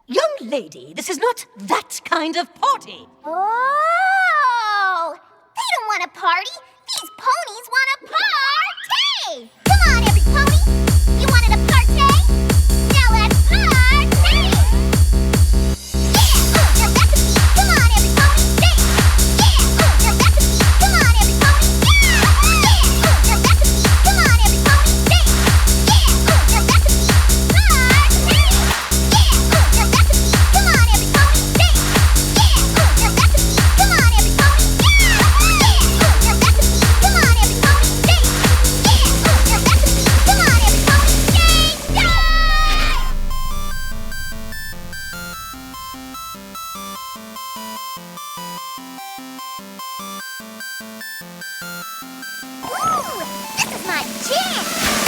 Young lady, this is not that kind of party. Oh! They don't want a party. These ponies want a party! Come on, every pony! You wanted a party? Now let's party! Yeah! Your recipe! Come on, every pony! Sing! Yeah! Your recipe! Come on, every pony! Yeah! Your recipe! Come on, every pony! Sing! Yeah! Your recipe! Party! Yeah! Your recipe! Come on, every pony! Sing! Yeah! Your recipe! Come on, every pony! Yeah! Your recipe! Come on, every pony! Sing! Yeah! Your recipe! Come on, every pony! Sing! Ooh, this is my jam!